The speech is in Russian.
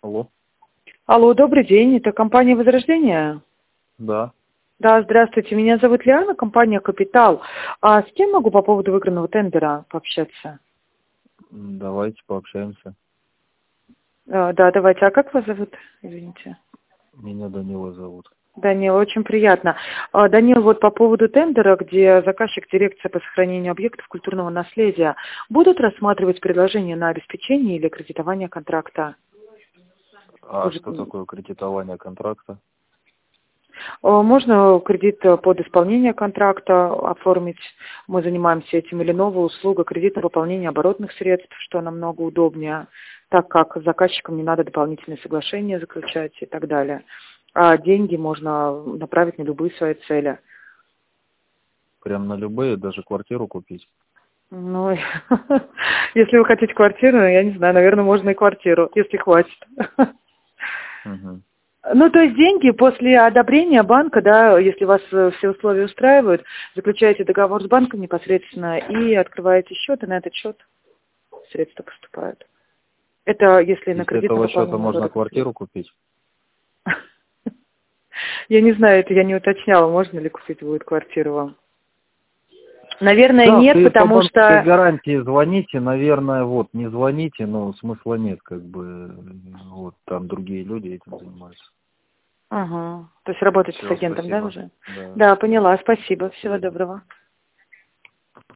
Алло. Алло, добрый день, это компания «Возрождение»? Да. Да, здравствуйте, меня зовут Лиана, компания «Капитал». А с кем могу по поводу выигранного тендера пообщаться? Давайте пообщаемся. Да, давайте. А как вас зовут? Извините. Меня Данила зовут. Данил, очень приятно. Данил, вот по поводу тендера, где заказчик дирекция по сохранению объектов культурного наследия, будут рассматривать предложение на обеспечение или кредитование контракта? А Может, что такое кредитование контракта? можно кредит под исполнение контракта оформить. Мы занимаемся этим. Или новая услуга, кредит на выполнение оборотных средств, что намного удобнее, так как с заказчиком не надо дополнительные соглашения заключать и так далее. А деньги можно направить на любые свои цели. Прям на любые, даже квартиру купить? Ну, если вы хотите квартиру, я не знаю, наверное, можно и квартиру, если хватит. Угу. Ну, то есть деньги после одобрения банка, да, если вас все условия устраивают, заключаете договор с банком непосредственно и открываете счет, и на этот счет средства поступают. Это если И на с кредит на этого счета выполнение можно оборотных квартиру средств. купить? Я не знаю, это я не уточняла, можно ли купить будет квартиру вам. Наверное, Да, нет, по потому банковской что... гарантии звоните, наверное, вот, не звоните, но смысла нет, как бы, вот, там другие люди этим занимаются. Ага, то есть работаете с Все, агентом, да, спасибо. уже? Да, Да, да. поняла, спасибо, До всего свидания. доброго.